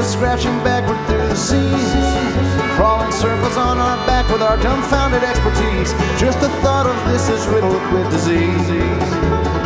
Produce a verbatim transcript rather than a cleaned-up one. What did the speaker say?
scratching backward through the seas, crawling circles on our back with our dumbfounded expertise. Just the thought of this is riddled with disease.